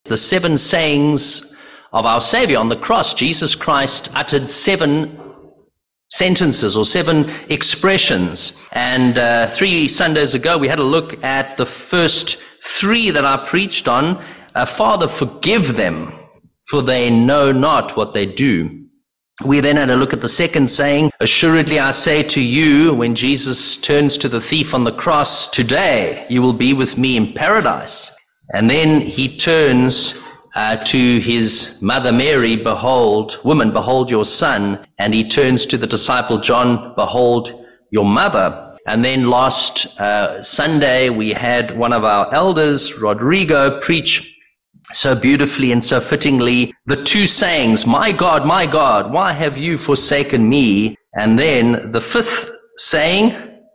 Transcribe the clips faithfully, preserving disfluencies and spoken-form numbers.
The seven sayings of our Savior on the cross. Jesus Christ uttered seven sentences or seven expressions. And uh, three Sundays ago, we had a look at the first three that I preached on. Uh, Father, forgive them, for they know not what they do. We then had a look at the second saying, assuredly I say to you, when Jesus turns to the thief on the cross, today you will be with me in paradise. And then he turns uh, to his mother Mary, behold, woman, behold your son. And he turns to the disciple John, behold your mother. And then last uh, Sunday, we had one of our elders, Rodrigo, preach so beautifully and so fittingly the two sayings, my God, my God, why have you forsaken me? And then the fifth saying,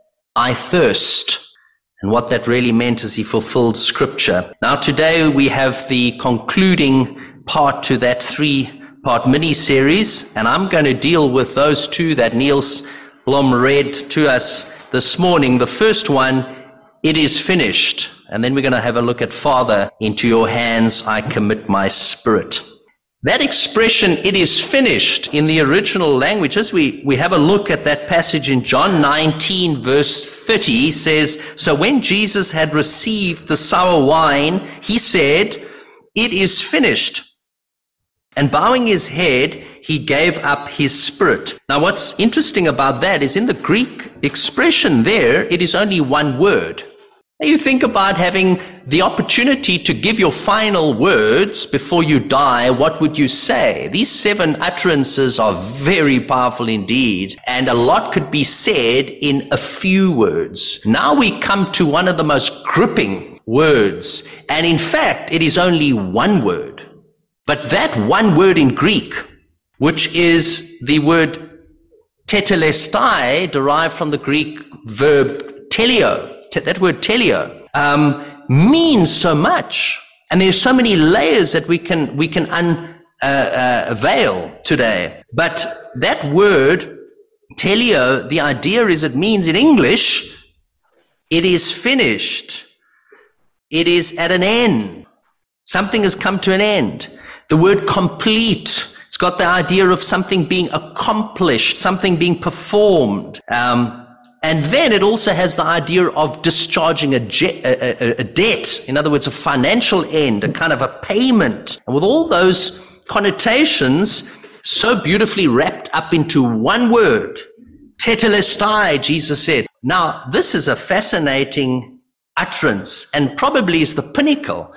I thirst. And what that really meant is he fulfilled scripture. Now today we have the concluding part to that three-part mini-series, and I'm going to deal with those two that Niels Blom read to us this morning. The first one, it is finished. And then we're going to have a look at Father, into your hands I commit my spirit. That expression, it is finished, in the original language, as we, we have a look at that passage in John nineteen, verse thirty, says, so when Jesus had received the sour wine, he said, it is finished. And bowing his head, he gave up his spirit. Now, what's interesting about that is in the Greek expression there, it is only one word. You think about having the opportunity to give your final words before you die. What would you say? These seven utterances are very powerful indeed, and a lot could be said in a few words. Now we come to one of the most gripping words, and in fact, it is only one word. But that one word in Greek, which is the word tetelestai, derived from the Greek verb teleo, that word teleo, um, means so much. And there's so many layers that we can, we can un, uh, uh, unveil today. But that word teleo, the idea is it means in English, it is finished. It is at an end. Something has come to an end. The word complete, it's got the idea of something being accomplished, something being performed. Um, And then it also has the idea of discharging a, je- a, a, a debt. In other words, a financial end, a kind of a payment. And with all those connotations so beautifully wrapped up into one word, tetelestai, Jesus said. Now, this is a fascinating utterance and probably is the pinnacle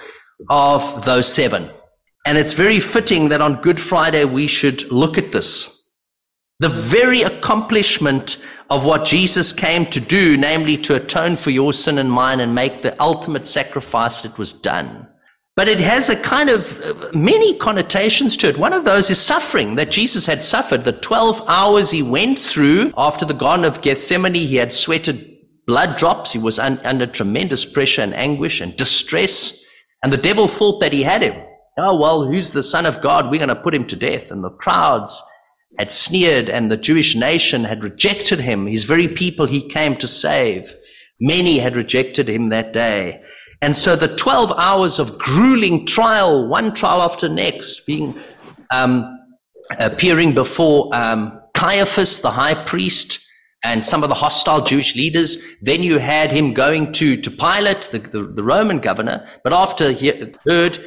of those seven. And it's very fitting that on Good Friday we should look at this. The very accomplishment of what Jesus came to do, namely to atone for your sin and mine and make the ultimate sacrifice, it was done. But it has a kind of many connotations to it. One of those is suffering that Jesus had suffered. The twelve hours he went through after the Garden of Gethsemane, he had sweated blood drops. He was un- under tremendous pressure and anguish and distress. And the devil thought that he had him. Oh, well, who's the Son of God? We're going to put him to death. And the crowds had sneered, and the Jewish nation had rejected him, his very people he came to save. Many had rejected him that day. And so the twelve hours of grueling trial, one trial after next, being um, appearing before um, Caiaphas, the high priest, and some of the hostile Jewish leaders. Then you had him going to, to Pilate, the, the, the Roman governor. But after he heard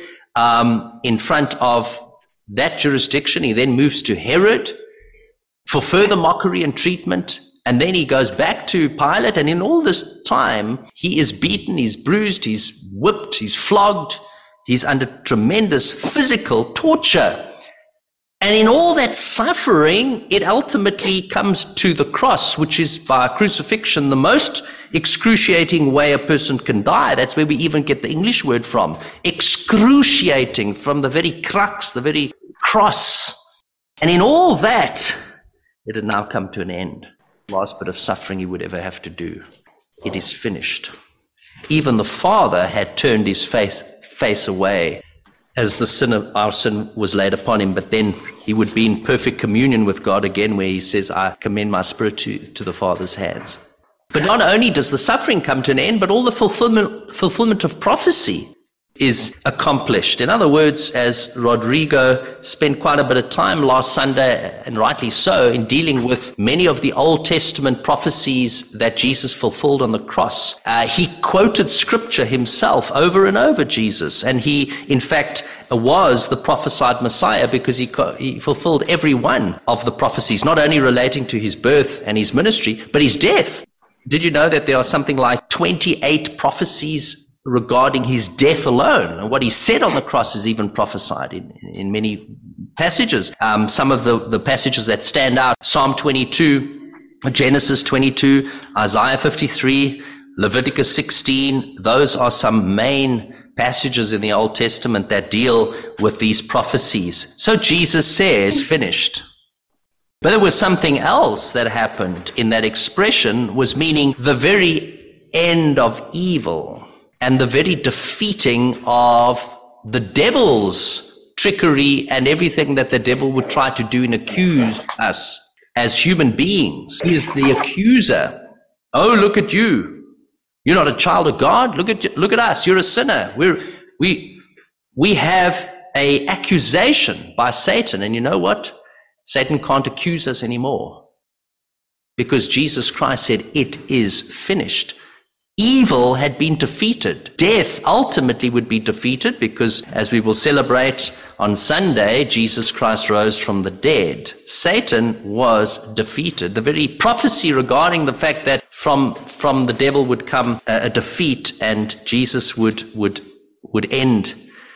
um, in front of that jurisdiction, he then moves to Herod for further mockery and treatment. And then he goes back to Pilate. And in all this time, he is beaten, he's bruised, he's whipped, he's flogged. He's under tremendous physical torture. And in all that suffering, it ultimately comes to the cross, which is by crucifixion, the most excruciating way a person can die. That's where we even get the English word from. Excruciating, from the very crux, the very cross. And in all that, it had now come to an end. Last bit of suffering he would ever have to do. It is finished. Even the Father had turned his face, face away as the sin of our sin was laid upon him. But then he would be in perfect communion with God again, where he says, I commend my spirit to, to the Father's hands. But not only does the suffering come to an end, but all the fulfillment, fulfillment of prophecy. is accomplished. In other words, as Rodrigo spent quite a bit of time last Sunday, and rightly so, in dealing with many of the Old Testament prophecies that Jesus fulfilled on the cross, uh, he quoted scripture himself over and over, Jesus. And he, in fact, was the prophesied Messiah because he, co- he fulfilled every one of the prophecies, not only relating to his birth and his ministry, but his death. Did you know that there are something like twenty-eight prophecies regarding his death alone? And what he said on the cross is even prophesied in, in many passages. Um, some of the, the passages that stand out, Psalm twenty-two, Genesis twenty-two, Isaiah fifty-three, Leviticus sixteen, those are some main passages in the Old Testament that deal with these prophecies. So Jesus says, finished. But there was something else that happened in that expression, was meaning the very end of evil and the very defeating of the devil's trickery and everything that the devil would try to do and accuse us as human beings. He is the accuser. Oh, look at you. You're not a child of God. Look at look at us. You're a sinner. We're, we we have a accusation by Satan. And you know what? Satan can't accuse us anymore because Jesus Christ said, it is finished. Evil had been defeated. Death ultimately would be defeated because, as we will celebrate on Sunday, Jesus Christ rose from the dead. Satan was defeated. The very prophecy regarding the fact that from, from the devil would come a, a defeat and Jesus would, would, would end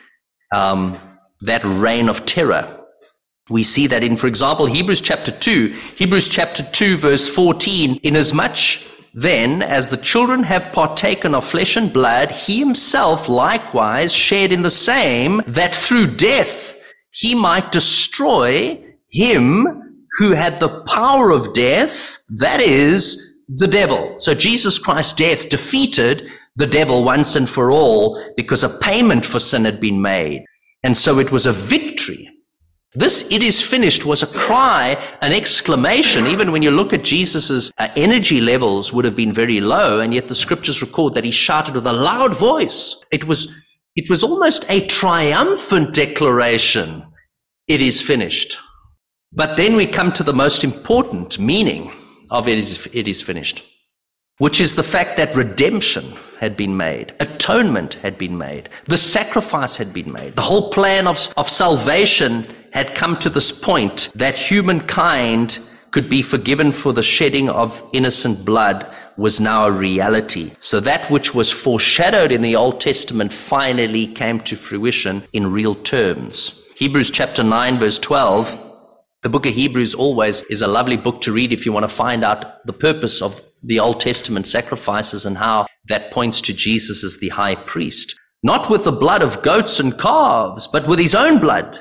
um, that reign of terror. We see that in, for example, Hebrews chapter two, Hebrews chapter two, verse fourteen, inasmuch then as the children have partaken of flesh and blood, he himself likewise shared in the same, that through death he might destroy him who had the power of death, that is, the devil. So Jesus Christ's death defeated the devil once and for all because a payment for sin had been made. And so it was a victory. This "it is finished" was a cry, an exclamation. Even when you look at Jesus's uh, energy levels would have been very low, and yet the scriptures record that he shouted with a loud voice. It was, it was almost a triumphant declaration. It is finished. But then we come to the most important meaning of it is, it is finished, which is the fact that redemption had been made, atonement had been made, the sacrifice had been made. The whole plan of, of salvation had come to this point that humankind could be forgiven for the shedding of innocent blood was now a reality. So that which was foreshadowed in the Old Testament finally came to fruition in real terms. Hebrews chapter nine, verse twelve. The book of Hebrews always is a lovely book to read if you want to find out the purpose of the Old Testament sacrifices and how that points to Jesus as the high priest. Not with the blood of goats and calves, but with his own blood.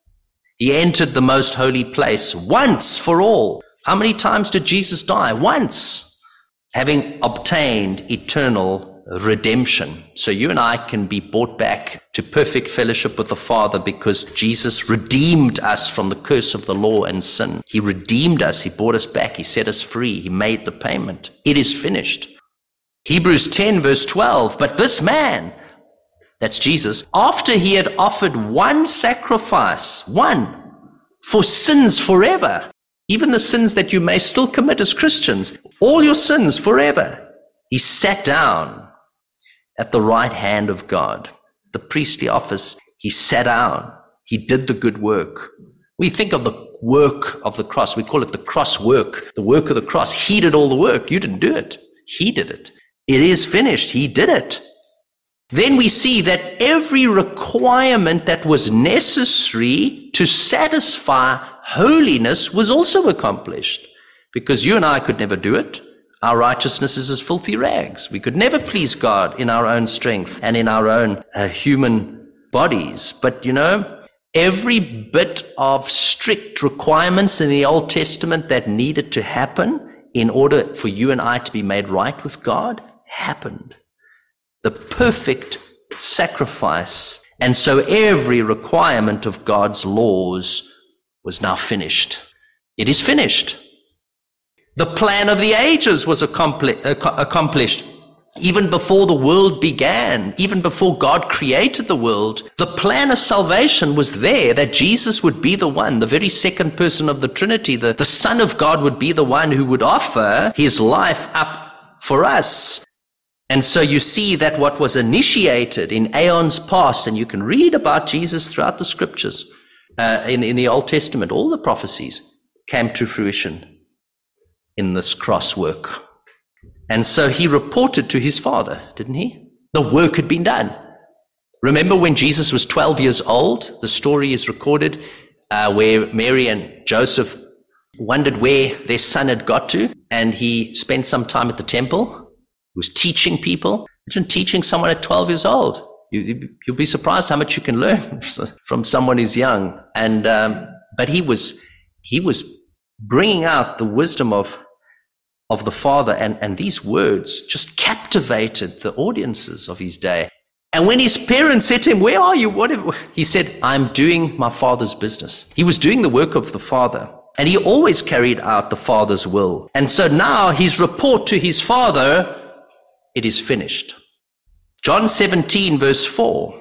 He entered the most holy place once for all. How many times did Jesus die? Once. Having obtained eternal redemption. So you and I can be brought back to perfect fellowship with the Father because Jesus redeemed us from the curse of the law and sin. He redeemed us. He brought us back. He set us free. He made the payment. It is finished. Hebrews ten, verse twelve. But this man, that's Jesus, after he had offered one sacrifice, one, for sins forever, even the sins that you may still commit as Christians, all your sins forever, he sat down at the right hand of God. The priestly office, he sat down. He did the good work. We think of the work of the cross. We call it the cross work, the work of the cross. He did all the work. You didn't do it. He did it. It is finished. He did it. Then we see that every requirement that was necessary to satisfy holiness was also accomplished, because you and I could never do it. Our righteousness is as filthy rags. We could never please God in our own strength and in our own uh, human bodies. But you know, every bit of strict requirements in the Old Testament that needed to happen in order for you and I to be made right with God happened. The perfect sacrifice. And so every requirement of God's laws was now finished. It is finished. The plan of the ages was accompli- ac- accomplished. Even before the world began, even before God created the world, the plan of salvation was there, that Jesus would be the one, the very second person of the Trinity, the, the Son of God would be the one who would offer his life up for us. And so you see that what was initiated in aeons past, and you can read about Jesus throughout the scriptures, uh, in, in the Old Testament, all the prophecies came to fruition in this cross work. And so he reported to his Father, didn't he? The work had been done. Remember when Jesus was twelve years old, the story is recorded uh, where Mary and Joseph wondered where their son had got to, and he spent some time at the temple. He was teaching people. Imagine teaching someone at twelve years old. You, you'll be surprised how much you can learn from someone who's young. And um, but he was he was bringing out the wisdom of of the Father, and, and these words just captivated the audiences of his day. And when his parents said to him, where are you? What have, he said, I'm doing my Father's business. He was doing the work of the Father, and he always carried out the Father's will. And so now his report to his Father, it is finished. John seventeen verse four,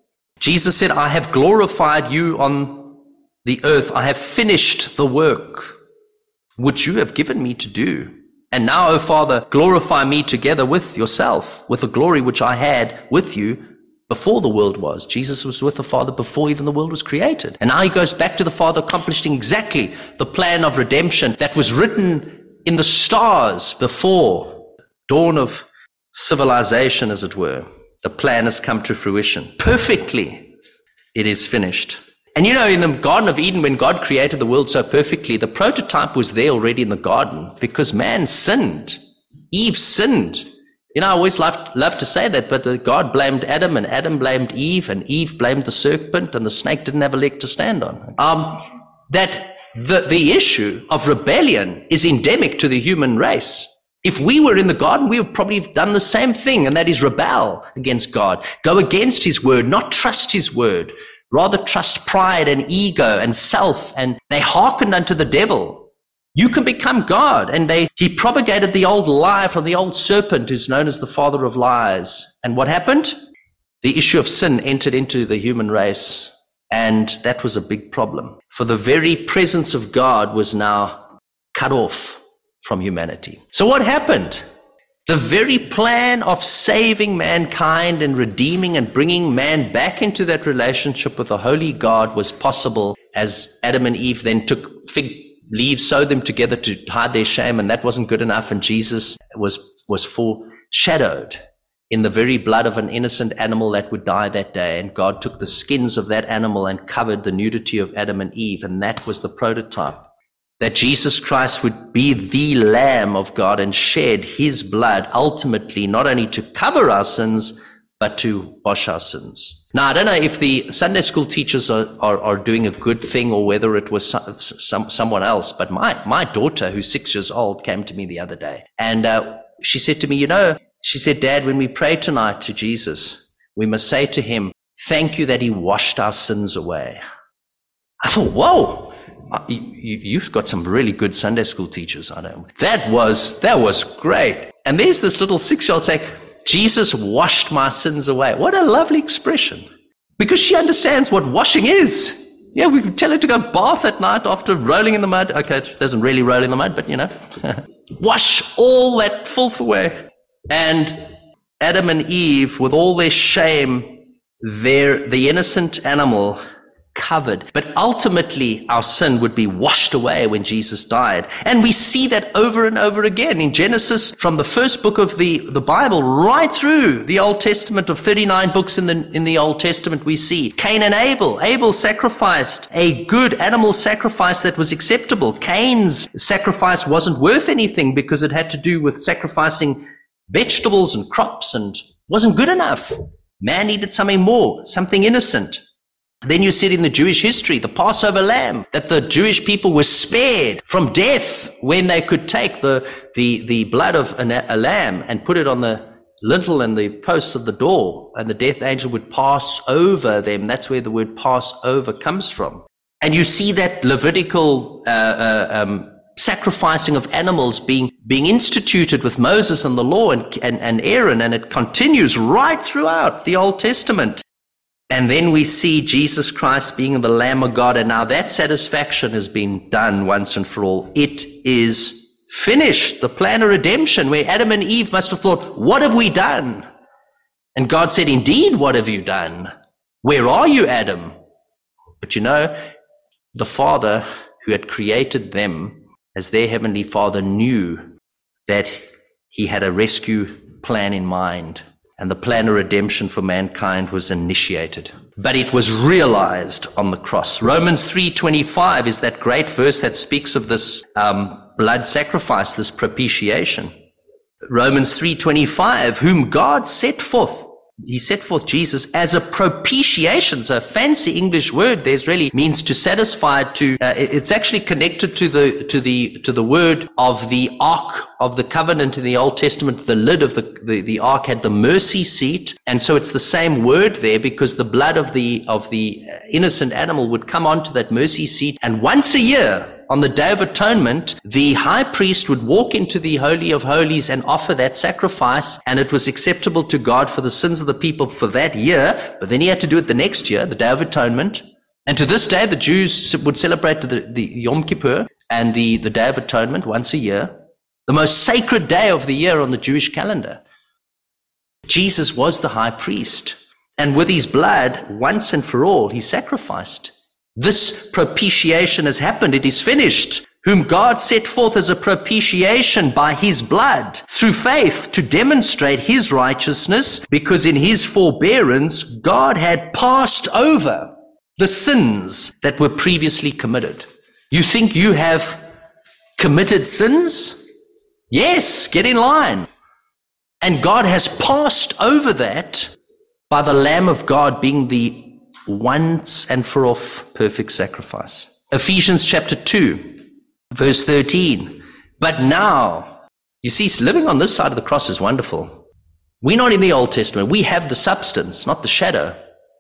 Jesus said, I have glorified you on the earth. I have finished the work which you have given me to do. And now, O Father, glorify me together with yourself, with the glory which I had with you before the world was. Jesus was with the Father before even the world was created. And now he goes back to the Father, accomplishing exactly the plan of redemption that was written in the stars before dawn of civilization, as it were. The plan has come to fruition. Perfectly, it is finished. And you know, in the Garden of Eden, when God created the world so perfectly, the prototype was there already in the garden because man sinned. Eve sinned. You know, I always love, love to say that, but God blamed Adam and Adam blamed Eve and Eve blamed the serpent and the snake didn't have a leg to stand on. Um, that the, the issue of rebellion is endemic to the human race. If we were in the garden, we would probably have done the same thing, and that is rebel against God, go against his word, not trust his word. Rather trust pride and ego and self, and they hearkened unto the devil. You can become God. And they he propagated the old lie from the old serpent, who's known as the father of lies. And what happened? The issue of sin entered into the human race, and that was a big problem. For the very presence of God was now cut off from humanity. So what happened? The very plan of saving mankind and redeeming and bringing man back into that relationship with the holy God was possible as Adam and Eve then took fig leaves, sewed them together to hide their shame, and that wasn't good enough. And Jesus was, was foreshadowed in the very blood of an innocent animal that would die that day. And God took the skins of that animal and covered the nudity of Adam and Eve. And that was the prototype, that Jesus Christ would be the Lamb of God and shed his blood ultimately, not only to cover our sins, but to wash our sins. Now, I don't know if the Sunday school teachers are, are, are doing a good thing or whether it was some, some, someone else, but my, my daughter, who's six years old, came to me the other day. And uh, she said to me, you know, she said, Dad, when we pray tonight to Jesus, we must say to him, thank you that he washed our sins away. I thought, whoa. You, you've got some really good Sunday school teachers, I know. That was, that was great. And there's this little six-year-old saying, Jesus washed my sins away. What a lovely expression. Because she understands what washing is. Yeah, we could tell her to go bath at night after rolling in the mud. Okay, it doesn't really roll in the mud, but you know. Wash all that filth away. And Adam and Eve, with all their shame, their, the innocent animal covered. But ultimately, our sin would be washed away when Jesus died. And we see that over and over again in Genesis, from the first book of the, the Bible right through the Old Testament. Of thirty-nine books in the, in the Old Testament, we see Cain and Abel. Abel sacrificed a good animal sacrifice that was acceptable. Cain's sacrifice wasn't worth anything because it had to do with sacrificing vegetables and crops and wasn't good enough. Man needed something more, something innocent. Then you see it in the Jewish history, the Passover lamb, that the Jewish people were spared from death when they could take the, the, the blood of a, a lamb and put it on the lintel and the posts of the door, and the death angel would pass over them. That's where the word pass over comes from. And you see that Levitical uh, uh, um, sacrificing of animals being, being instituted with Moses and the law and, and, and Aaron, and it continues right throughout the Old Testament. And then we see Jesus Christ being the Lamb of God, and now that satisfaction has been done once and for all. It is finished, the plan of redemption, where Adam and Eve must have thought, what have we done? And God said, indeed, what have you done? Where are you, Adam? But you know, the Father who had created them as their Heavenly Father knew that he had a rescue plan in mind, and the plan of redemption for mankind was initiated. But it was realized on the cross. Romans three twenty-five is that great verse that speaks of this um, blood sacrifice, this propitiation. Romans three twenty-five, whom God set forth, he set forth Jesus as a propitiation. So a fancy English word there's really means to satisfy, to, uh, it's actually connected to the, to the, to the word of the ark of the covenant in the Old Testament. The lid of the, the, the ark had the mercy seat. And so it's the same word there, because the blood of the, of the innocent animal would come onto that mercy seat. And once a year, on the Day of Atonement, the high priest would walk into the Holy of Holies and offer that sacrifice, and it was acceptable to God for the sins of the people for that year. But then he had to do it the next year, the Day of Atonement. And to this day, the Jews would celebrate the, the Yom Kippur and the, the Day of Atonement once a year, the most sacred day of the year on the Jewish calendar. Jesus was the high priest, and with his blood, once and for all, he sacrificed. This propitiation has happened. It is finished, whom God set forth as a propitiation by his blood through faith to demonstrate his righteousness, because in his forbearance, God had passed over the sins that were previously committed. You think you have committed sins? Yes, get in line. And God has passed over that by the Lamb of God being the once and for all perfect sacrifice. Ephesians chapter two, verse thirteen. But now, you see, living on this side of the cross is wonderful. We're not in the Old Testament. We have the substance, not the shadow.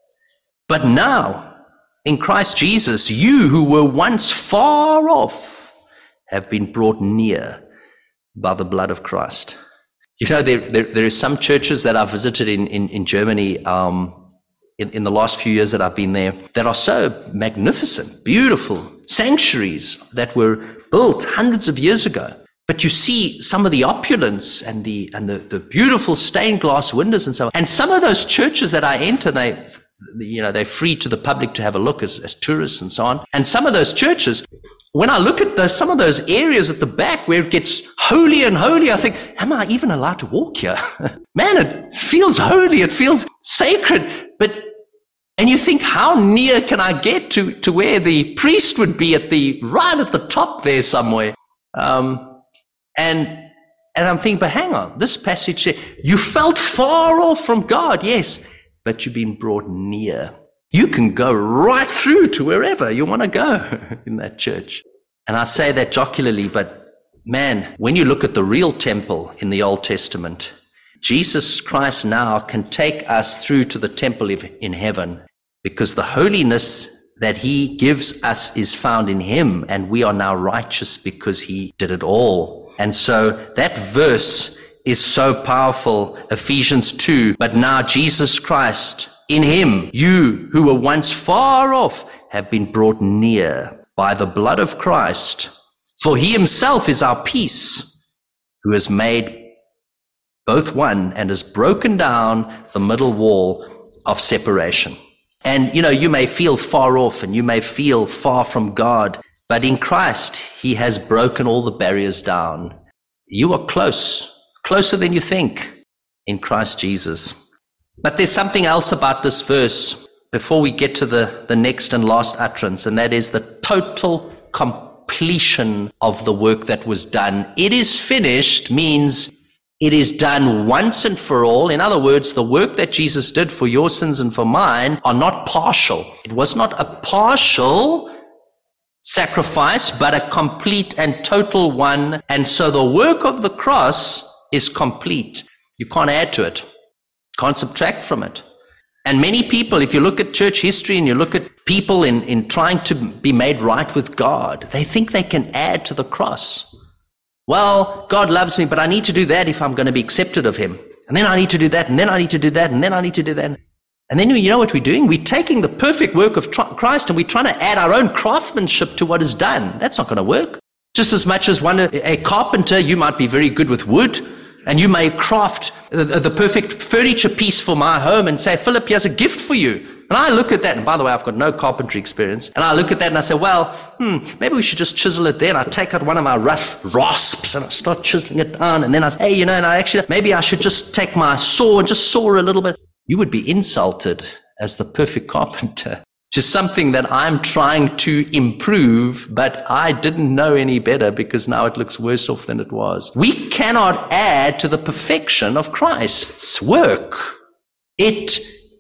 But now, in Christ Jesus, you who were once far off have been brought near by the blood of Christ. You know, there, there, there are some churches that I've visited in, in, in Germany, um, In, in the last few years that I've been there, that are so magnificent, beautiful sanctuaries that were built hundreds of years ago. But you see some of the opulence and the and the, the beautiful stained glass windows and so on. And some of those churches that I enter, they, you know, they're free to the public to have a look as, as tourists and so on. And some of those churches, when I look at those, some of those areas at the back where it gets holy and holy, I think, am I even allowed to walk here? Man, it feels holy. It feels sacred. But, and you think, how near can I get to, to where the priest would be at the, right at the top there somewhere? Um, and, and I'm thinking, but hang on, this passage says, you felt far off from God, yes, but you've been brought near. You can go right through to wherever you want to go in that church. And I say that jocularly, but man, when you look at the real temple in the Old Testament, Jesus Christ now can take us through to the temple in heaven, because the holiness that he gives us is found in him, and we are now righteous because he did it all. And so that verse is so powerful, Ephesians two, but now Jesus Christ, in him, you who were once far off have been brought near by the blood of Christ. For he himself is our peace, who has made both one and has broken down the middle wall of separation. And, you know, you may feel far off and you may feel far from God, but in Christ, he has broken all the barriers down. You are close, closer than you think in Christ Jesus. But there's something else about this verse before we get to the, the next and last utterance, and that is the total completion of the work that was done. It is finished means it is done once and for all. In other words, the work that Jesus did for your sins and for mine are not partial. It was not a partial sacrifice, but a complete and total one. And so the work of the cross is complete. You can't add to it. Can't subtract from it. And many people, if you look at church history and you look at people in, in trying to be made right with God, they think they can add to the cross. Well, God loves me, but I need to do that if I'm going to be accepted of him. And then I need to do that, and then I need to do that, and then I need to do that. And then you know what we're doing? We're taking the perfect work of Christ and we're trying to add our own craftsmanship to what is done. That's not going to work. Just as much as one, a carpenter, you might be very good with wood, and you may craft the, the perfect furniture piece for my home and say, Philip, here's a gift for you. And I look at that, and by the way, I've got no carpentry experience. And I look at that and I say, well, hmm, maybe we should just chisel it there. And I take out one of my rough rasps and I start chiseling it down. And then I say, hey, you know, and I actually, maybe I should just take my saw and just saw a little bit. You would be insulted as the perfect carpenter to something that I'm trying to improve, but I didn't know any better because now it looks worse off than it was. We cannot add to the perfection of Christ's work. It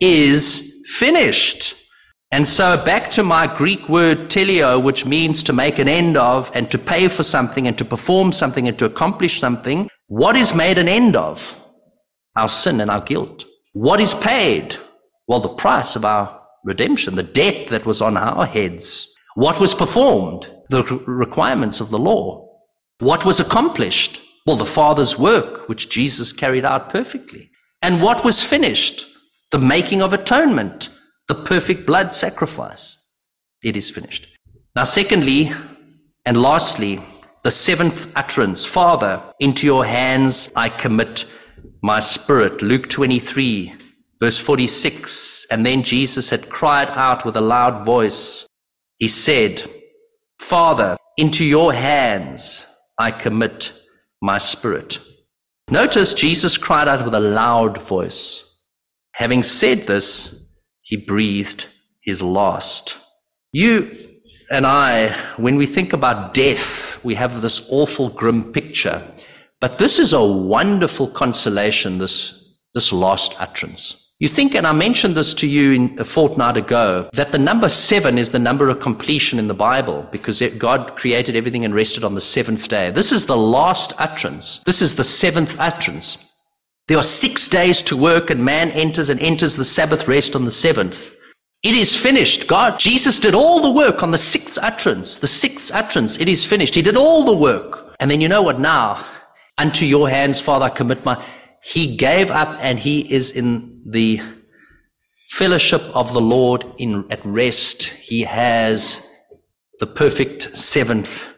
is finished. And so back to my Greek word teleo, which means to make an end of and to pay for something and to perform something and to accomplish something. What is made an end of? Our sin and our guilt. What is paid? Well, the price of our redemption, the debt that was on our heads. What was performed? The requirements of the law. What was accomplished? Well, the Father's work, which Jesus carried out perfectly. And what was finished? The making of atonement, the perfect blood sacrifice. It is finished. Now, secondly, and lastly, the seventh utterance. Father, into your hands I commit my spirit. Luke twenty-three. Verse forty-six, and then Jesus had cried out with a loud voice. He said, Father, into your hands I commit my spirit. Notice Jesus cried out with a loud voice. Having said this, he breathed his last. You and I, when we think about death, we have this awful grim picture. But this is a wonderful consolation, this, this last utterance. You think, and I mentioned this to you in a fortnight ago, that the number seven is the number of completion in the Bible because it, God created everything and rested on the seventh day. This is the last utterance. This is the seventh utterance. There are six days to work and man enters and enters the Sabbath rest on the seventh. It is finished. God, Jesus did all the work on the sixth utterance. The sixth utterance, it is finished. He did all the work. And then you know what now? Unto your hands, Father, I commit my... He gave up and he is in the fellowship of the Lord in at rest. He has the perfect seventh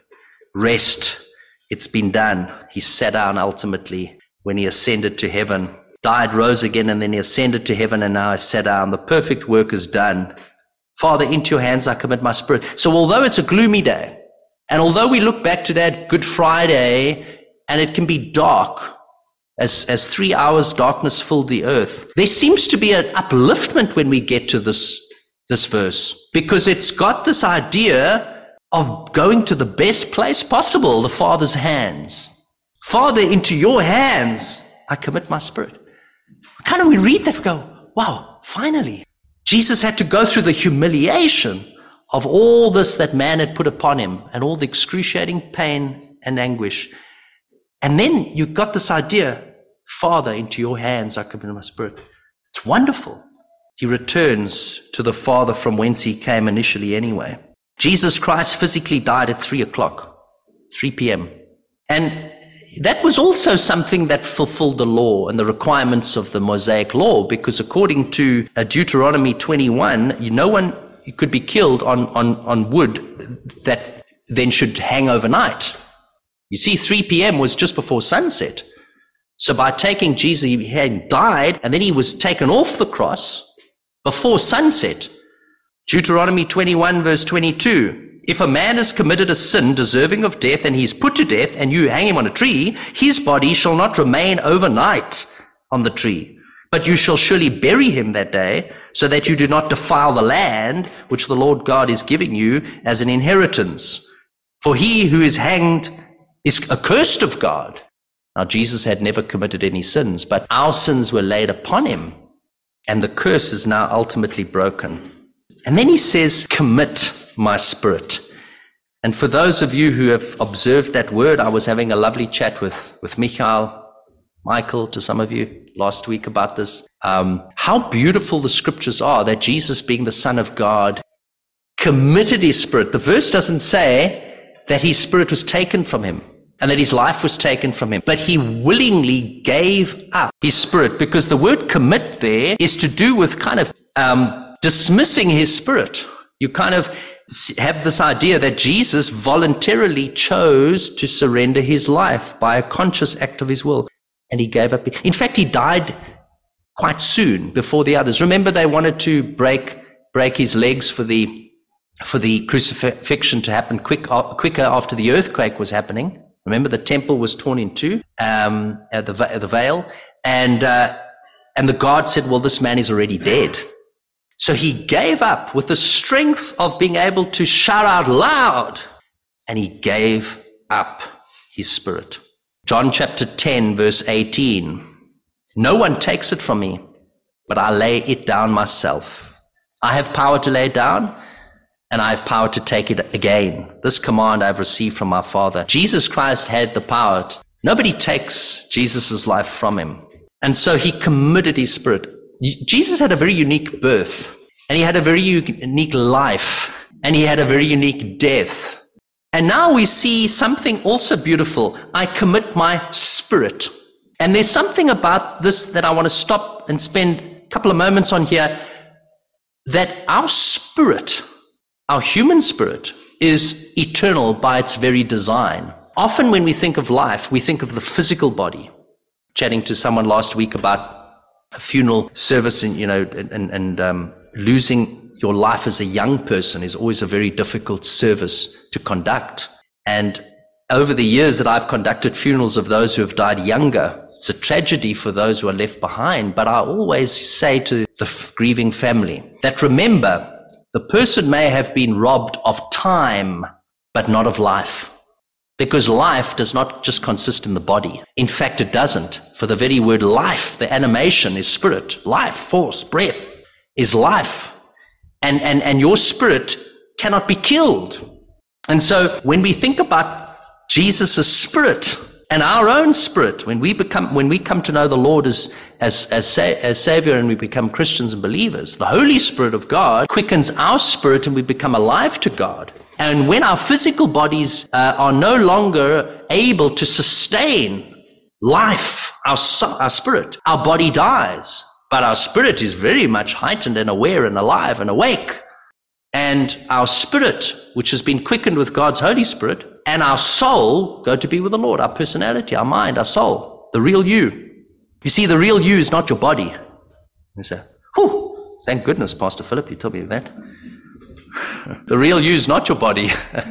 rest. It's been done. He sat down ultimately when he ascended to heaven, died, rose again, and then he ascended to heaven and now he sat down. The perfect work is done. Father, into your hands I commit my spirit. So although it's a gloomy day, and although we look back to that Good Friday and it can be dark, As, as three hours darkness filled the earth, there seems to be an upliftment when we get to this, this verse, because it's got this idea of going to the best place possible, the Father's hands. Father, into your hands I commit my spirit. Kind of we read that, we go, wow, finally. Jesus had to go through the humiliation of all this that man had put upon him and all the excruciating pain and anguish. And then you got this idea, Father, into your hands I commit my spirit. It's wonderful. He returns to the Father from whence he came initially anyway. Jesus Christ physically died at three o'clock, three p.m. And that was also something that fulfilled the law and the requirements of the Mosaic law, because according to Deuteronomy twenty-one, no one could be killed on, on, on wood that then should hang overnight. You see, three p.m. was just before sunset. So by taking Jesus, he had died, and then he was taken off the cross before sunset. Deuteronomy twenty-one, verse twenty-two. If a man has committed a sin deserving of death, and he is put to death, and you hang him on a tree, his body shall not remain overnight on the tree, but you shall surely bury him that day, so that you do not defile the land which the Lord God is giving you as an inheritance. For he who is hanged is accursed of God. Now, Jesus had never committed any sins, but our sins were laid upon him, and the curse is now ultimately broken. And then he says, commit my spirit. And for those of you who have observed that word, I was having a lovely chat with, with Michael Michael, to some of you last week about this. Um, how beautiful the scriptures are that Jesus, being the Son of God, committed his spirit. The verse doesn't say that his spirit was taken from him and that his life was taken from him, but he willingly gave up his spirit, because the word commit there is to do with kind of um, dismissing his spirit. You kind of have this idea that Jesus voluntarily chose to surrender his life by a conscious act of his will, and he gave up. In fact, he died quite soon before the others. Remember, they wanted to break break his legs for the for the crucifixion to happen quick quicker after the earthquake was happening. Remember, the temple was torn in two, um, at the at the veil, and uh, and the guard said, "Well, this man is already dead." So he gave up with the strength of being able to shout out loud, and he gave up his spirit. John chapter ten, verse eighteen. No one takes it from me, but I lay it down myself. I have power to lay it down, and I have power to take it again. This command I have received from my Father. Jesus Christ had the power. To, nobody takes Jesus' life from him. And so he committed his spirit. Jesus had a very unique birth, and he had a very unique life, and he had a very unique death. And now we see something also beautiful. I commit my spirit. And there's something about this that I want to stop and spend a couple of moments on here, that our spirit, our human spirit, is eternal by its very design. Often when we think of life, we think of the physical body. Chatting to someone last week about a funeral service, and you know, and and um, losing your life as a young person is always a very difficult service to conduct. And over the years that I've conducted funerals of those who have died younger, it's a tragedy for those who are left behind. But I always say to the grieving family that, remember, the person may have been robbed of time, but not of life. Because life does not just consist in the body. In fact, it doesn't. For the very word life, the animation is spirit. Life, force, breath is life. And, and, and your spirit cannot be killed. And so when we think about Jesus' spirit and our own spirit, when we become, when we come to know the Lord as, as, as, sa- as Savior, and we become Christians and believers, the Holy Spirit of God quickens our spirit, and we become alive to God. And when our physical bodies uh, are no longer able to sustain life, our, our spirit, our body dies. But our spirit is very much heightened and aware and alive and awake. And our spirit, which has been quickened with God's Holy Spirit, and our soul go to be with the Lord, our personality, our mind, our soul, the real you. You see, the real you is not your body. You say, whew, thank goodness, Pastor Philip, you told me that. The real you is not your body.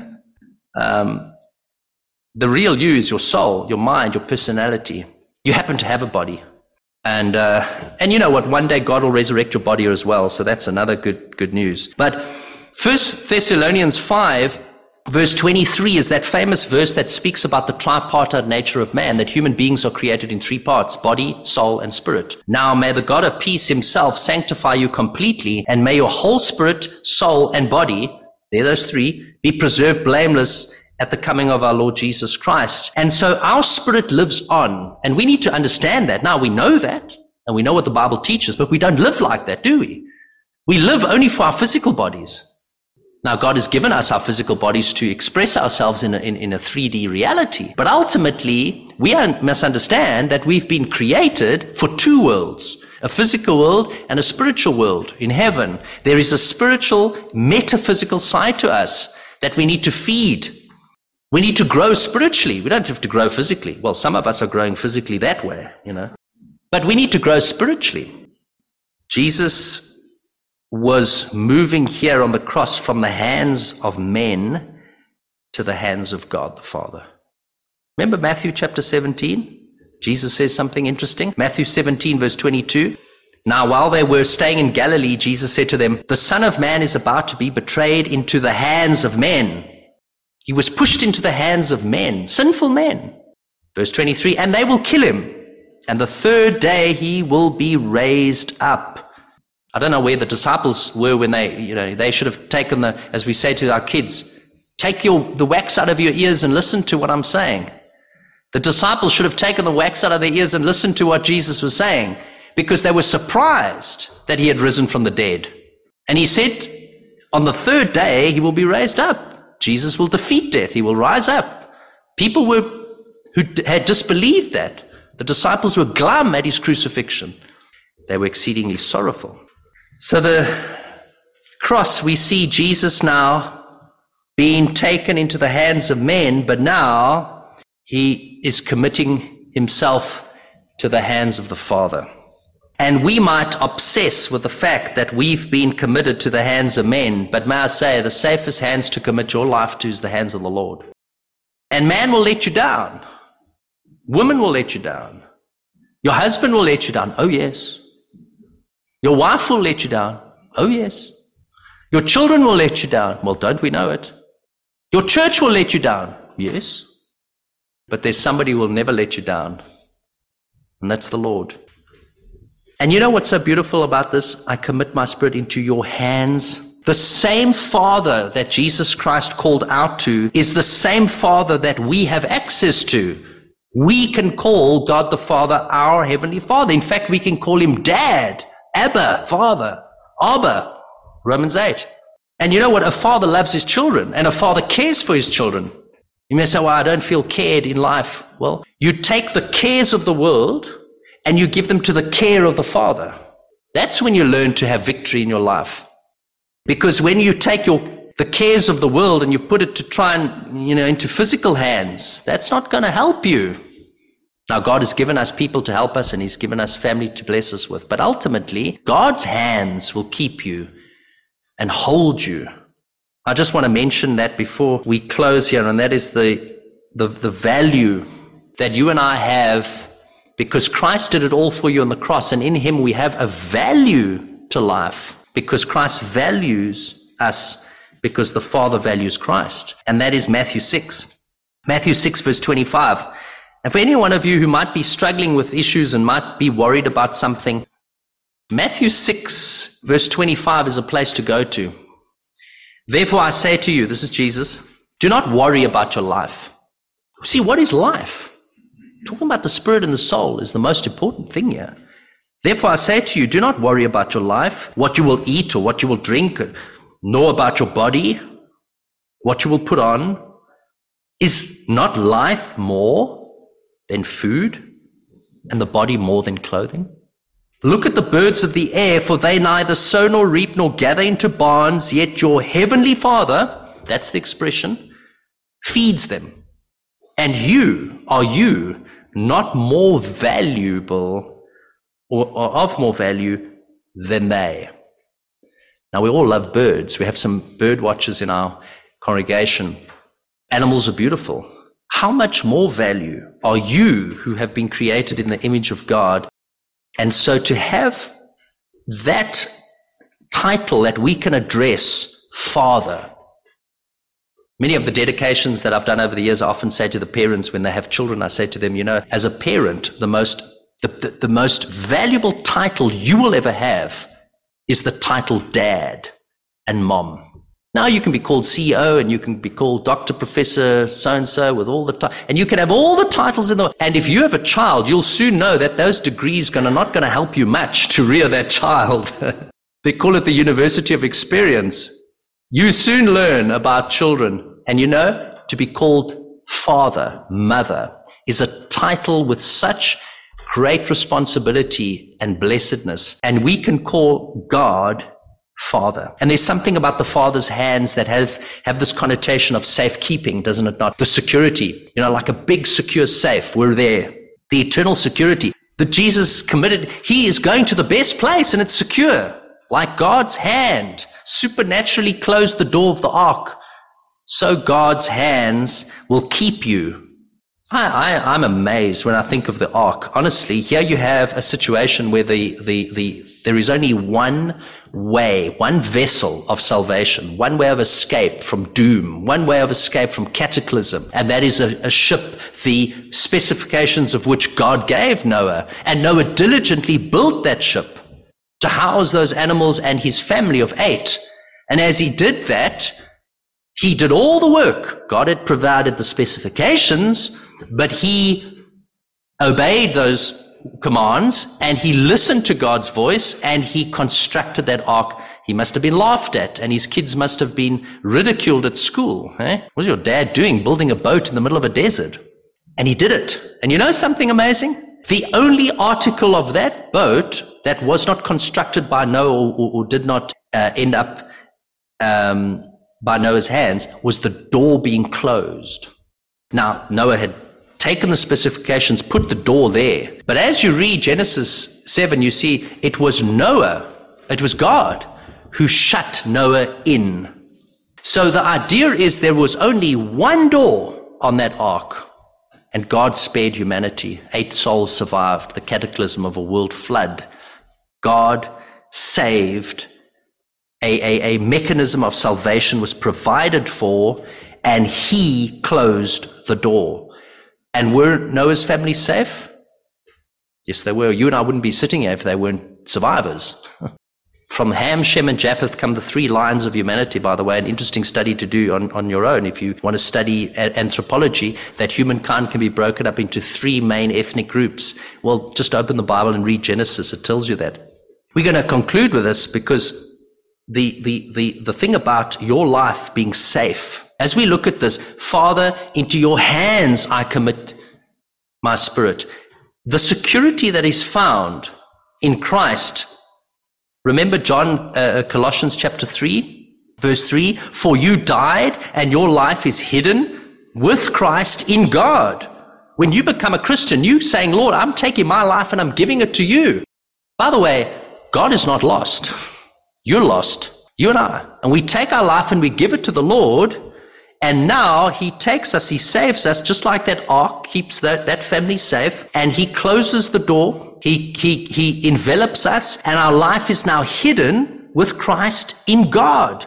um, the real you is your soul, your mind, your personality. You happen to have a body. And uh, and you know what? One day God will resurrect your body as well. So that's another good good news. But First Thessalonians five, verse twenty-three is that famous verse that speaks about the tripartite nature of man, that human beings are created in three parts: body, soul, and spirit. Now may the God of peace himself sanctify you completely, and may your whole spirit, soul, and body, they're those three, be preserved blameless at the coming of our Lord Jesus Christ. And so our spirit lives on, and we need to understand that. Now we know that, and we know what the Bible teaches, but we don't live like that, do we? We live only for our physical bodies. Now God has given us our physical bodies to express ourselves in a, in, in a three D reality. But ultimately, we must understand that we've been created for two worlds, a physical world and a spiritual world in heaven. There is a spiritual, metaphysical side to us that we need to feed. We need to grow spiritually. We don't have to grow physically. Well, some of us are growing physically that way, you know. But we need to grow spiritually. Jesus was moving here on the cross from the hands of men to the hands of God the Father. Remember Matthew chapter seventeen? Jesus says something interesting. Matthew seventeen, verse twenty-two. Now, while they were staying in Galilee, Jesus said to them, "The Son of Man is about to be betrayed into the hands of men." He was pushed into the hands of men, sinful men. Verse twenty-three, "And they will kill him, and the third day he will be raised up." I don't know where the disciples were when they, you know, they should have taken the, as we say to our kids, take your the wax out of your ears and listen to what I'm saying. The disciples should have taken the wax out of their ears and listened to what Jesus was saying, because they were surprised that he had risen from the dead. And he said, on the third day, he will be raised up. Jesus will defeat death. He will rise up. People were who had disbelieved that. The disciples were glum at his crucifixion. They were exceedingly sorrowful. So the cross, we see Jesus now being taken into the hands of men, but now he is committing himself to the hands of the Father. And we might obsess with the fact that we've been committed to the hands of men, but may I say, the safest hands to commit your life to is the hands of the Lord. And man will let you down. Woman will let you down. Your husband will let you down. Oh, yes. Your wife will let you down. Oh, yes. Your children will let you down. Well, don't we know it? Your church will let you down. Yes. But there's somebody who will never let you down, and that's the Lord. And you know what's so beautiful about this? I commit my spirit into your hands. The same Father that Jesus Christ called out to is the same Father that we have access to. We can call God the Father our Heavenly Father. In fact, we can call him Dad, Abba, Father, Abba, Romans eight. And you know what? A father loves his children, and a father cares for his children. You may say, well, I don't feel cared in life. Well, you take the cares of the world and you give them to the care of the Father. That's when you learn to have victory in your life. Because when you take your the cares of the world and you put it to try and, you know, into physical hands, that's not going to help you. Now, God has given us people to help us, and he's given us family to bless us with. But ultimately, God's hands will keep you and hold you. I just want to mention that before we close here, and that is the, the, the value that you and I have, because Christ did it all for you on the cross, and in him we have a value to life, because Christ values us, because the Father values Christ. And that is Matthew six. Matthew six, verse twenty-five. And for any one of you who might be struggling with issues and might be worried about something, Matthew six, verse twenty-five is a place to go to. Therefore I say to you, this is Jesus, do not worry about your life. See, what is life? Talking about the spirit and the soul is the most important thing here. Therefore I say to you, do not worry about your life, what you will eat or what you will drink, nor about your body, what you will put on. Is not life more than food, and the body more than clothing? Look at the birds of the air, for they neither sow nor reap nor gather into barns, yet your heavenly Father, that's the expression, feeds them. And you, are you not more valuable or, or of more value than they? Now, we all love birds. We have some bird watchers in our congregation. Animals are beautiful. How much more value are you who have been created in the image of God? And so to have that title that we can address Father. Many of the dedications that I've done over the years, I often say to the parents when they have children, I say to them, you know, as a parent, the most, the, the, the most valuable title you will ever have is the title Dad and Mom. Now you can be called C E O, and you can be called Doctor Professor so-and-so with all the titles, and you can have all the titles in the world. And if you have a child, you'll soon know that those degrees are not going to help you much to rear that child. They call it the University of Experience. You soon learn about children. And you know, to be called father, mother, is a title with such great responsibility and blessedness. And we can call God Father. And there's something about the Father's hands that have, have this connotation of safekeeping, doesn't it not? The security, you know, like a big secure safe. We're there. The eternal security that Jesus committed. He is going to the best place and it's secure. Like God's hand supernaturally closed the door of the ark, so God's hands will keep you. I, I, I'm amazed when I think of the ark. Honestly, here you have a situation where the, the, the, there is only one way, one vessel of salvation, one way of escape from doom, one way of escape from cataclysm, and that is a, a ship, the specifications of which God gave Noah. And Noah diligently built that ship to house those animals and his family of eight. And as he did that, he did all the work. God had provided the specifications, But he obeyed those commands, and he listened to God's voice, and he constructed that ark. He must have been laughed at, and his kids must have been ridiculed at school. Eh? What was your dad doing, building a boat in the middle of a desert? And he did it. And you know something amazing? The only article of that boat that was not constructed by Noah, or, or did not uh, end up um, by Noah's hands, was the door being closed. Now, Noah had taken the specifications, put the door there. But as you read Genesis seven, you see it was Noah, it was God, who shut Noah in. So the idea is there was only one door on that ark, and God spared humanity. Eight souls survived the cataclysm of a world flood. God saved. A, a, a mechanism of salvation was provided for, and he closed the door. And were Noah's family safe? Yes, they were. You and I wouldn't be sitting here if they weren't survivors. From Ham, Shem, and Japheth come the three lines of humanity, by the way, an interesting study to do on, on your own. If you want to study a- anthropology, that humankind can be broken up into three main ethnic groups. Well, just open the Bible and read Genesis. It tells you that. We're going to conclude with this because the, the, the, the thing about your life being safe, as we look at this, Father, into your hands I commit my spirit. The security that is found in Christ. Remember John, uh, Colossians chapter three, verse three, for you died and your life is hidden with Christ in God. When you become a Christian, you saying, Lord, I'm taking my life and I'm giving it to you. By the way, God is not lost. You're lost, you and I. And we take our life and we give it to the Lord. And now he takes us, he saves us, just like that ark keeps that, that family safe. And he closes the door. He, he, he envelops us, and our life is now hidden with Christ in God.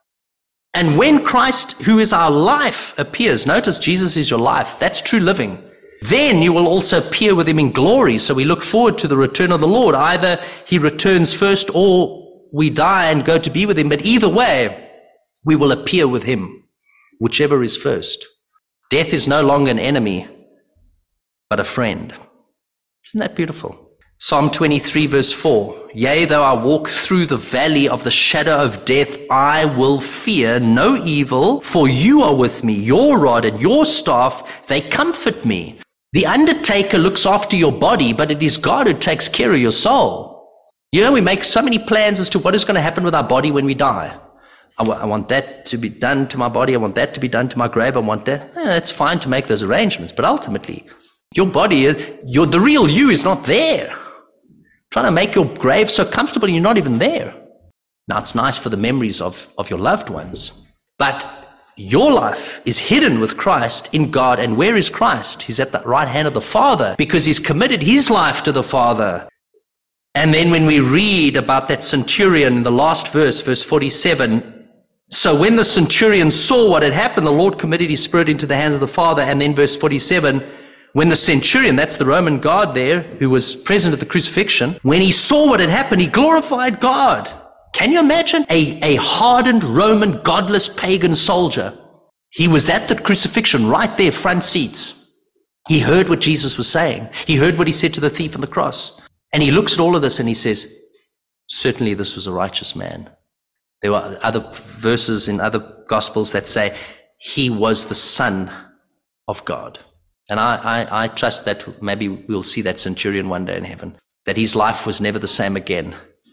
And when Christ, who is our life, appears, notice Jesus is your life. That's true living. Then you will also appear with him in glory. So we look forward to the return of the Lord. Either he returns first or we die and go to be with him. But either way, we will appear with him, whichever is first. Death is no longer an enemy, but a friend. Isn't that beautiful? Psalm twenty-three, verse four. Yea, though I walk through the valley of the shadow of death, I will fear no evil, for you are with me. Your rod and your staff, they comfort me. The undertaker looks after your body, but it is God who takes care of your soul. You know, we make so many plans as to what is going to happen with our body when we die. I, w- I want that to be done to my body. I want that to be done to my grave. I want that. Eh, it's fine to make those arrangements, but ultimately, your body, your, the real you is not there. Trying to make your grave so comfortable, you're not even there. Now, it's nice for the memories of, of your loved ones, but your life is hidden with Christ in God. And where is Christ? He's at the right hand of the Father because he's committed his life to the Father. And then when we read about that centurion in the last verse, verse forty-seven, so when the centurion saw what had happened, the Lord committed his spirit into the hands of the Father. And then verse forty-seven, when the centurion, that's the Roman guard there, who was present at the crucifixion, when he saw what had happened, he glorified God. Can you imagine? A, a hardened Roman, godless, pagan soldier. He was at the crucifixion right there, front seats. He heard what Jesus was saying. He heard what he said to the thief on the cross. And he looks at all of this and he says, certainly this was a righteous man. There were other verses in other gospels that say he was the Son of God. And I, I, I trust that maybe we'll see that centurion one day in heaven, that his life was never the same again.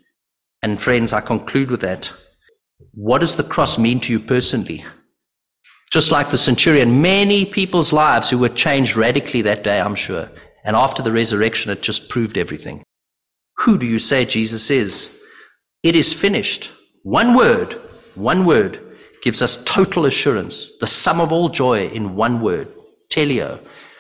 And friends, I conclude with that. What does the cross mean to you personally? Just like the centurion, many people's lives who were changed radically that day, I'm sure. And after the resurrection, it just proved everything. Who do you say Jesus is? It is finished. One word, one word gives us total assurance, the sum of all joy in one word, teleo.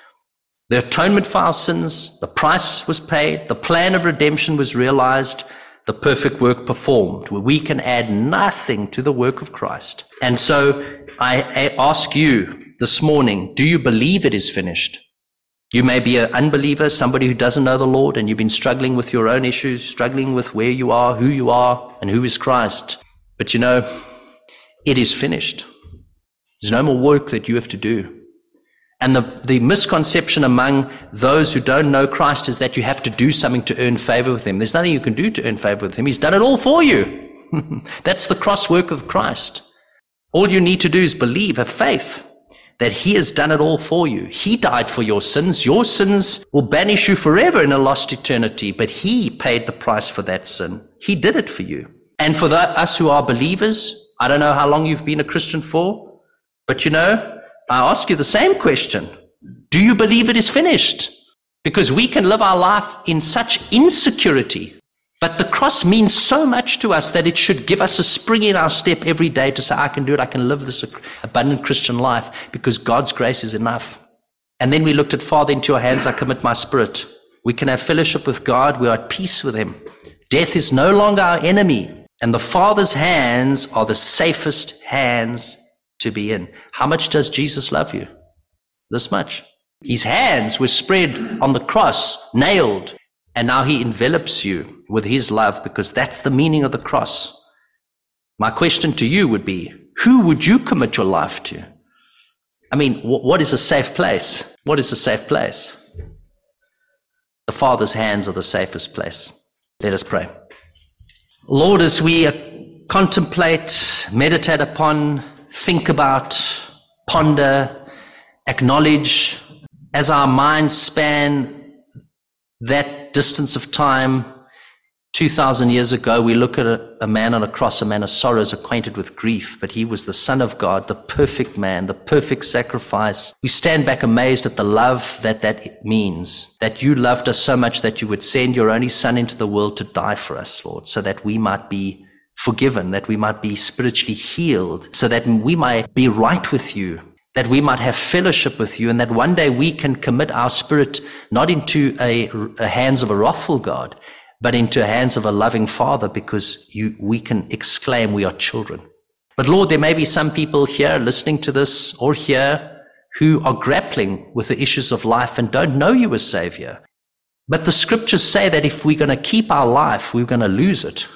The atonement for our sins, the price was paid, the plan of redemption was realized, the perfect work performed, where we can add nothing to the work of Christ. And so I ask you this morning, do you believe it is finished? You may be an unbeliever, somebody who doesn't know the Lord, and you've been struggling with your own issues, struggling with where you are, who you are, and who is Christ. But you know, it is finished. There's no more work that you have to do. And the, the misconception among those who don't know Christ is that you have to do something to earn favor with him. There's nothing you can do to earn favor with him. He's done it all for you. That's the cross work of Christ. All you need to do is believe, have faith that he has done it all for you. He died for your sins. Your sins will banish you forever in a lost eternity, but he paid the price for that sin. He did it for you. And for the, us who are believers, I don't know how long you've been a Christian for, but you know, I ask you the same question. Do you believe it is finished? Because we can live our life in such insecurity, but the cross means so much to us that it should give us a spring in our step every day to say, I can do it. I can live this abundant Christian life because God's grace is enough. And then we looked at, Father, into your hands I commit my spirit. We can have fellowship with God. We are at peace with him. Death is no longer our enemy. And the Father's hands are the safest hands to be in. How much does Jesus love you? This much. His hands were spread on the cross, nailed, and now he envelops you with his love because that's the meaning of the cross. My question to you would be, who would you commit your life to? I mean, what is a safe place? What is a safe place? The Father's hands are the safest place. Let us pray. Lord, as we contemplate, meditate upon, think about, ponder, acknowledge, as our minds span that distance of time, two thousand years ago, we look at a, a man on a cross, a man of sorrows, acquainted with grief, but he was the Son of God, the perfect man, the perfect sacrifice. We stand back amazed at the love that that means, that you loved us so much that you would send your only Son into the world to die for us, Lord, so that we might be forgiven, that we might be spiritually healed, so that we might be right with you, that we might have fellowship with you, and that one day we can commit our spirit not into a, a hands of a wrathful God, but into the hands of a loving Father, because you, we can exclaim we are children. But Lord, there may be some people here listening to this or here who are grappling with the issues of life and don't know you as Savior. But the scriptures say that if we're going to keep our life, we're going to lose it.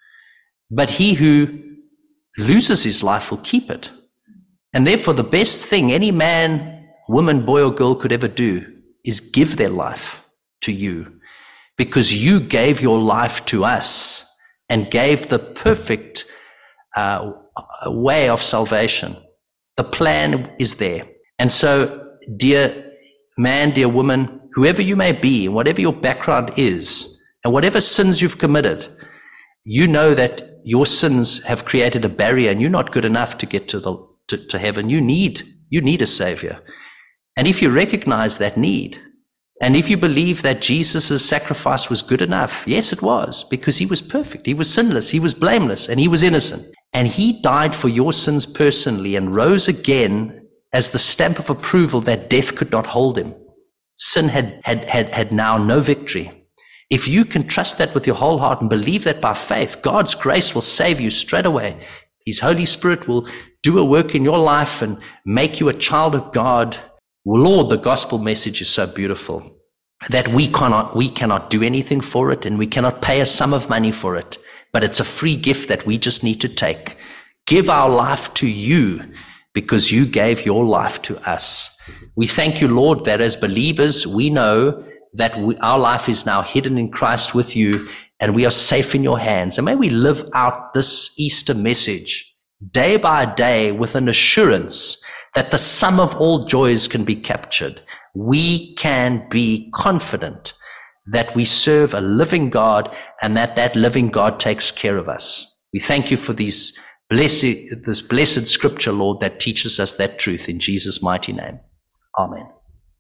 But he who loses his life will keep it. And therefore, the best thing any man, woman, boy, or girl could ever do is give their life to you, because you gave your life to us and gave the perfect uh, way of salvation. The plan is there. And so, dear man, dear woman, whoever you may be, and whatever your background is, and whatever sins you've committed, you know that your sins have created a barrier and you're not good enough to get to the to, to heaven. You need, you need a Savior. And if you recognize that need, and if you believe that Jesus' sacrifice was good enough, yes, it was, because he was perfect, he was sinless, he was blameless, and he was innocent. And he died for your sins personally and rose again as the stamp of approval that death could not hold him. Sin had, had, had, had now no victory. If you can trust that with your whole heart and believe that by faith, God's grace will save you straight away. His Holy Spirit will do a work in your life and make you a child of God. Lord, the gospel message is so beautiful that we cannot, we cannot do anything for it, and we cannot pay a sum of money for it, but it's a free gift that we just need to take. Give our life to you because you gave your life to us. We thank you, Lord, that as believers, we know that we, our life is now hidden in Christ with you, and we are safe in your hands. And may we live out this Easter message day by day with an assurance that the sum of all joys can be captured. We can be confident that we serve a living God and that that living God takes care of us. We thank you for these blessed, this blessed scripture, Lord, that teaches us that truth in Jesus' mighty name. Amen.